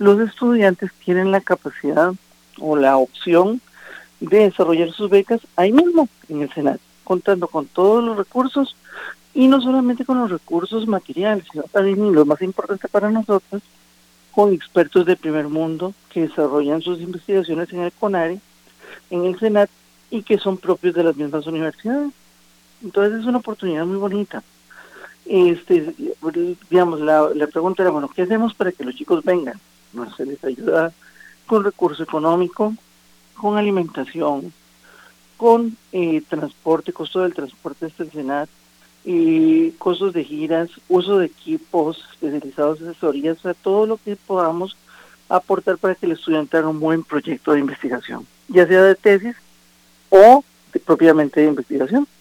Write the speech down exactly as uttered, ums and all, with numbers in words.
los estudiantes tienen la capacidad o la opción de desarrollar sus becas ahí mismo, en el Senat, contando con todos los recursos, y no solamente con los recursos materiales, sino también, y lo más importante para nosotros, con expertos de primer mundo que desarrollan sus investigaciones en el CONARE, en el Senat, y que son propios de las mismas universidades. Entonces es una oportunidad muy bonita. Este, digamos, la, la pregunta era, bueno, ¿qué hacemos para que los chicos vengan? Bueno, se les ayuda con recurso económico, con alimentación, con eh, transporte, costo del transporte hasta el Senat, y costos de giras, uso de equipos especializados, asesorías, o sea, todo lo que podamos aportar para que el estudiante haga un buen proyecto de investigación, ya sea de tesis o de, propiamente de investigación.